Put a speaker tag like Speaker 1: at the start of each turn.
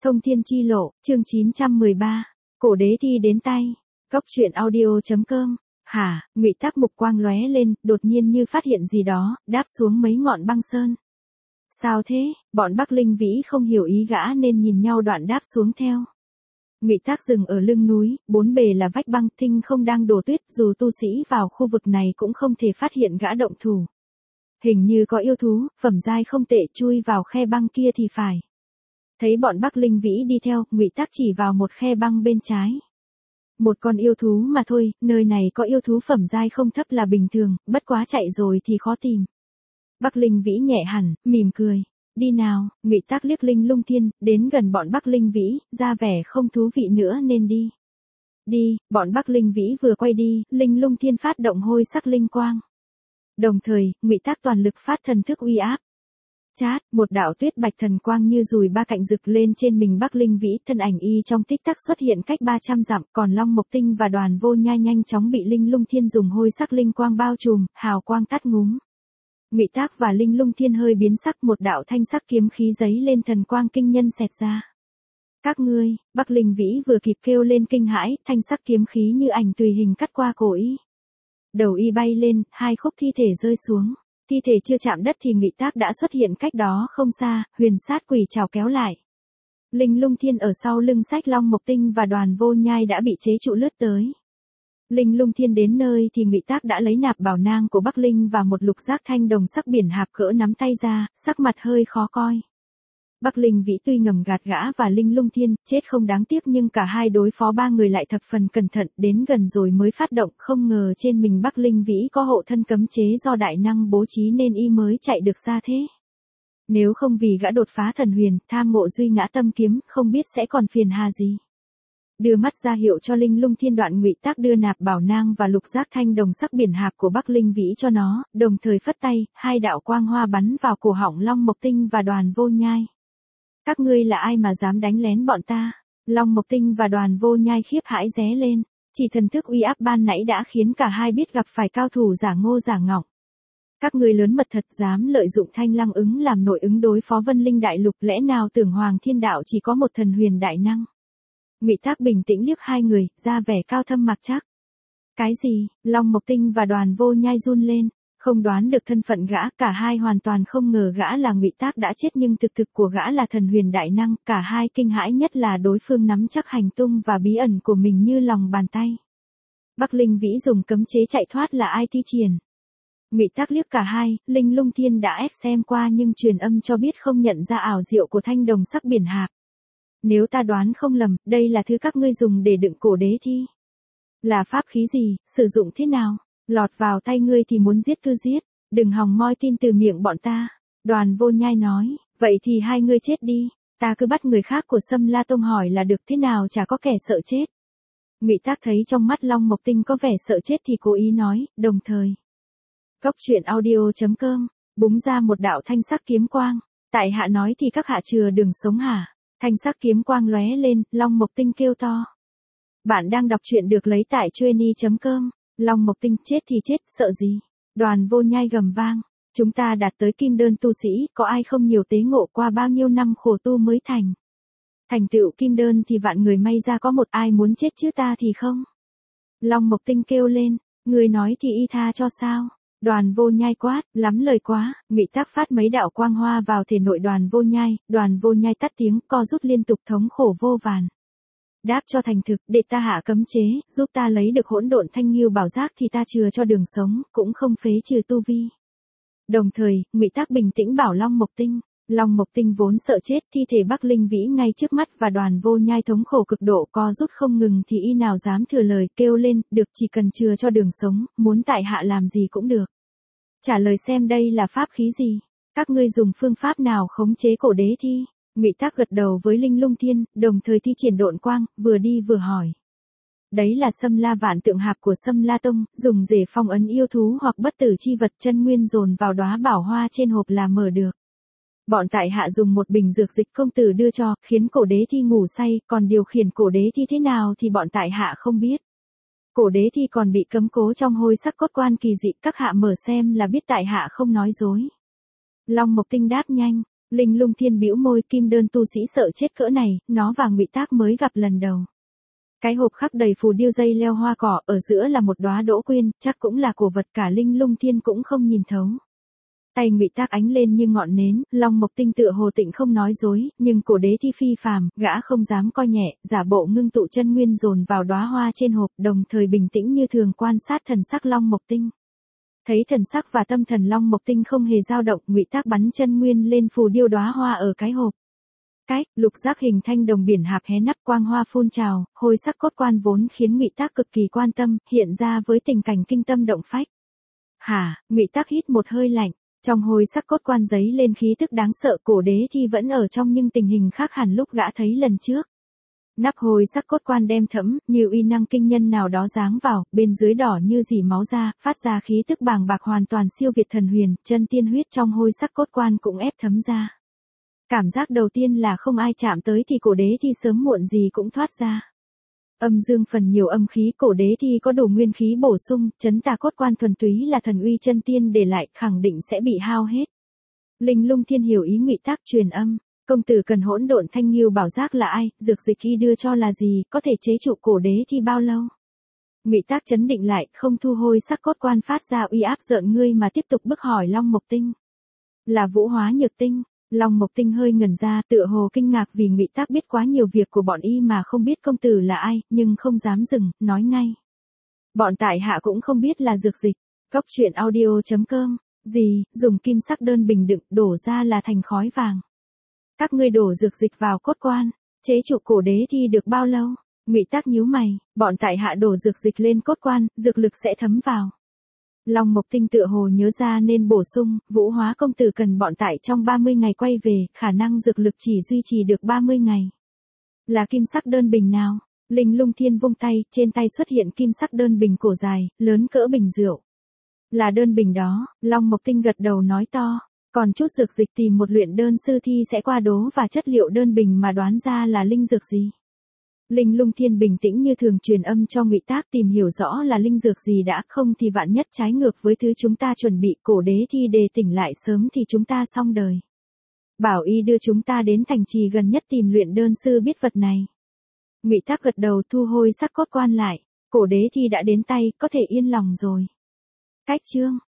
Speaker 1: Thông thiên chi lộ, chương 913. Cổ đế thi đến tay. Góc truyện audio.com. Hả, Ngụy Tác mục quang lóe lên, đột nhiên như phát hiện gì đó, đáp xuống mấy ngọn băng sơn. Sao thế? Bọn Bắc Linh Vĩ không hiểu ý gã nên nhìn nhau đoạn đáp xuống theo. Ngụy Tác dừng ở lưng núi, bốn bề là vách băng, thinh không đang đổ tuyết, dù tu sĩ vào khu vực này cũng không thể phát hiện gã động thủ. Hình như có yêu thú, phẩm giai không tệ, chui vào khe băng kia thì phải. Thấy bọn Bắc Linh Vĩ đi theo, Ngụy Tác chỉ vào một khe băng bên trái. Một con yêu thú mà thôi, nơi này có yêu thú phẩm giai không thấp là bình thường, bất quá chạy rồi thì khó tìm. Bắc Linh Vĩ nhẹ hẳn, mỉm cười. Đi nào, Ngụy Tác liếc Linh Lung Thiên, đến gần bọn Bắc Linh Vĩ, ra vẻ không thú vị nữa nên đi. Đi, bọn Bắc Linh Vĩ vừa quay đi, Linh Lung Thiên phát động hôi sắc linh quang. Đồng thời, Ngụy Tác toàn lực phát thần thức uy áp. Chát, một đạo tuyết bạch thần quang như dùi ba cạnh rực lên trên mình Bắc Linh Vĩ, thân ảnh y trong tích tắc xuất hiện cách 300 dặm, còn Long Mộc Tinh và Đoàn Vô Nhai nhanh chóng bị Linh Lung Thiên dùng hôi sắc linh quang bao trùm, hào quang tắt ngúm. Ngụy Tác và Linh Lung Thiên hơi biến sắc, một đạo thanh sắc kiếm khí giấy lên thần quang kinh nhân xẹt ra. Các ngươi, Bắc Linh Vĩ vừa kịp kêu lên kinh hãi, thanh sắc kiếm khí như ảnh tùy hình cắt qua cổ y. Đầu y bay lên, hai khúc thi thể rơi xuống. Thi thể chưa chạm đất thì Ngụy Tác đã xuất hiện cách đó không xa, huyền sát quỷ trảo kéo lại. Linh Lung Thiên ở sau lưng xách Long Mộc Tinh và Đoàn Vô Nhai đã bị chế trụ lướt tới. Linh Lung Thiên đến nơi thì Ngụy Tác đã lấy nạp bảo nang của Bắc Linh và một lục giác thanh đồng sắc biển hạp cỡ nắm tay ra, sắc mặt hơi khó coi. Bắc Linh Vĩ tuy ngầm gạt gã và Linh Lung Thiên, chết không đáng tiếc, nhưng cả hai đối phó ba người lại thập phần cẩn thận, đến gần rồi mới phát động, không ngờ trên mình Bắc Linh Vĩ có hộ thân cấm chế do đại năng bố trí nên y mới chạy được xa thế. Nếu không vì gã đột phá thần huyền, tham ngộ duy ngã tâm kiếm, không biết sẽ còn phiền hà gì. Đưa mắt ra hiệu cho Linh Lung Thiên, đoạn Ngụy Tác đưa nạp bảo nang và lục giác thanh đồng sắc biển hạp của Bắc Linh Vĩ cho nó, đồng thời phất tay, hai đạo quang hoa bắn vào cổ họng Long Mộc Tinh và Đoàn Vô Nhai. Các ngươi là ai mà dám đánh lén bọn ta? Long Mộc Tinh và Đoàn Vô Nhai khiếp hãi ré lên, chỉ thần thức uy áp ban nãy đã khiến cả hai biết gặp phải cao thủ giả ngô giả ngọng. Các ngươi lớn mật thật, dám lợi dụng Thanh Lăng ứng làm nội ứng đối phó Vân Linh Đại Lục, lẽ nào tưởng Hoàng Thiên Đạo chỉ có một thần huyền đại năng? Ngụy Tác bình tĩnh liếc hai người, ra vẻ cao thâm mặc chắc. Cái gì? Long Mộc Tinh và Đoàn Vô Nhai run lên. Không đoán được thân phận gã, cả hai hoàn toàn không ngờ gã là Ngụy Tác đã chết, nhưng thực của gã là thần huyền đại năng, cả hai kinh hãi nhất là đối phương nắm chắc hành tung và bí ẩn của mình như lòng bàn tay. Bắc Linh Vĩ dùng cấm chế chạy thoát là ai thi triển? Ngụy Tác liếc cả hai, Linh Lung Thiên đã ép xem qua nhưng truyền âm cho biết không nhận ra ảo diệu của thanh đồng sắc biển hạp. Nếu ta đoán không lầm, đây là thứ các ngươi dùng để đựng cổ đế thi. Là pháp khí gì, sử dụng thế nào? Lọt vào tay ngươi thì muốn giết cứ giết, đừng hòng moi tin từ miệng bọn ta. Đoàn Vô Nhai nói, vậy thì hai ngươi chết đi, ta cứ bắt người khác của Sâm La Tông hỏi là được, thế nào chả có kẻ sợ chết. Ngụy Tác thấy trong mắt Long Mộc Tinh có vẻ sợ chết thì cố ý nói, đồng thời. Góc truyện audio.com, búng ra một đạo thanh sắc kiếm quang, tại hạ nói thì các hạ chừa đừng sống hả? Thanh sắc kiếm quang lóe lên, Long Mộc Tinh kêu to. Bạn đang đọc truyện được lấy tại Chueny.com. Long Mộc Tinh chết thì chết, sợ gì? Đoàn Vô Nhai gầm vang. Chúng ta đạt tới kim đơn tu sĩ, có ai không nhiều tế ngộ qua bao nhiêu năm khổ tu mới thành. Thành tựu kim đơn thì vạn người may ra có một, ai muốn chết chứ ta thì không. Long Mộc Tinh kêu lên, người nói thì y tha cho sao? Đoàn Vô Nhai quát, lắm lời quá. Ngụy Tác phát mấy đạo quang hoa vào thể nội Đoàn Vô Nhai tắt tiếng, co rút liên tục thống khổ vô vàn. Đáp cho thành thực, để ta hạ cấm chế, giúp ta lấy được hỗn độn thanh nghiêu bảo giác thì ta chừa cho đường sống, cũng không phế trừ tu vi. Đồng thời, Ngụy Tác bình tĩnh bảo Long Mộc Tinh. Long Mộc Tinh vốn sợ chết, thi thể Bắc Linh Vĩ ngay trước mắt và Đoàn Vô Nhai thống khổ cực độ co rút không ngừng thì y nào dám thừa lời, kêu lên, được, chỉ cần chừa cho đường sống, muốn tại hạ làm gì cũng được. Trả lời xem đây là pháp khí gì? Các ngươi dùng phương pháp nào khống chế cổ đế thi? Ngụy Tác gật đầu với Linh Lung Thiên, đồng thời thi triển độn quang, vừa đi vừa hỏi. Đấy là Sâm La Vạn Tượng Hạp của Sâm La Tông, dùng để phong ấn yêu thú hoặc bất tử chi vật, chân nguyên dồn vào đóa bảo hoa trên hộp là mở được. Bọn tại hạ dùng một bình dược dịch công tử đưa cho, khiến cổ đế thi ngủ say, còn điều khiển cổ đế thi thế nào thì bọn tại hạ không biết. Cổ đế thi còn bị cấm cố trong hôi sắc cốt quan kỳ dị, các hạ mở xem là biết tại hạ không nói dối. Long Mộc Tinh đáp nhanh. Linh Lung Thiên bĩu môi, kim đơn tu sĩ sợ chết cỡ này, nó và Ngụy Tác mới gặp lần đầu. Cái hộp khắc đầy phù điêu dây leo hoa cỏ, ở giữa là một đóa đỗ quyên, chắc cũng là cổ vật cả Linh Lung Thiên cũng không nhìn thấu. Tay Ngụy Tác ánh lên như ngọn nến, Long Mộc Tinh tựa hồ tịnh không nói dối, nhưng cổ đế thi phi phàm, gã không dám coi nhẹ, giả bộ ngưng tụ chân nguyên dồn vào đóa hoa trên hộp, đồng thời bình tĩnh như thường quan sát thần sắc Long Mộc Tinh. Thấy thần sắc và tâm thần Long Mộc Tinh không hề dao động, Ngụy Tác bắn chân nguyên lên phù điêu đóa hoa ở cái hộp. Cái lục giác hình thanh đồng biển hạp hé nắp, quang hoa phun trào, hôi sắc cốt quan vốn khiến Ngụy Tác cực kỳ quan tâm, hiện ra với tình cảnh kinh tâm động phách. Hả? Ngụy Tác hít một hơi lạnh. Trong hôi sắc cốt quan giấy lên khí tức đáng sợ, cổ đế thi vẫn ở trong nhưng tình hình khác hẳn lúc gã thấy lần trước. Nắp hôi sắc cốt quan đem thẫm, như uy năng kinh nhân nào đó giáng vào, bên dưới đỏ như dỉ máu ra, phát ra khí tức bàng bạc hoàn toàn siêu việt thần huyền, chân tiên huyết trong hôi sắc cốt quan cũng ép thấm ra. Cảm giác đầu tiên là không ai chạm tới thì cổ đế thi sớm muộn gì cũng thoát ra. Âm dương phần nhiều âm khí, cổ đế thi có đủ nguyên khí bổ sung, chấn tà cốt quan thuần túy là thần uy chân tiên để lại, khẳng định sẽ bị hao hết. Linh Lung Thiên hiểu ý Ngụy Tác, truyền âm, công tử cần hỗn độn thanh nghiêu bảo giác là ai, dược dịch y đưa cho là gì, có thể chế trụ cổ đế thi bao lâu? Ngụy Tác chấn định lại, không thu hôi sắc cốt quan phát ra uy áp rợn ngươi mà tiếp tục bức hỏi Long Mộc Tinh. Là Vũ Hóa Nhược Tinh. Long Mộc Tinh hơi ngẩn ra, tựa hồ kinh ngạc vì Ngụy Tác biết quá nhiều việc của bọn y mà không biết công tử là ai, nhưng không dám dừng, nói ngay. Bọn tại hạ cũng không biết là dược dịch. Góc truyện audio.com. Gì, dùng kim sắc đơn bình đựng, đổ ra là thành khói vàng. Các ngươi đổ dược dịch vào cốt quan, chế trụ cổ đế thi được bao lâu? Ngụy Tác nhíu mày, bọn tại hạ đổ dược dịch lên cốt quan, dược lực sẽ thấm vào. Long Mộc Tinh tựa hồ nhớ ra nên bổ sung, Vũ Hóa công tử cần bọn tại trong 30 ngày quay về, khả năng dược lực chỉ duy trì được 30 ngày. Là kim sắc đơn bình nào? Linh Lung Thiên vung tay, trên tay xuất hiện kim sắc đơn bình cổ dài, lớn cỡ bình rượu. Là đơn bình đó, Long Mộc Tinh gật đầu nói to, còn chút dược dịch tìm một luyện đơn sư thi sẽ qua đố và chất liệu đơn bình mà đoán ra là linh dược gì. Linh Lung Thiên bình tĩnh như thường truyền âm cho Ngụy Tác tìm hiểu rõ là linh dược gì đã, không thì vạn nhất trái ngược với thứ chúng ta chuẩn bị, cổ đế thi đề tỉnh lại sớm thì chúng ta xong đời. Bảo y đưa chúng ta đến thành trì gần nhất tìm luyện đơn sư biết vật này. Ngụy Tác gật đầu thu hôi sắc cốt quan lại, cổ đế thi đã đến tay, có thể yên lòng rồi. Cách chương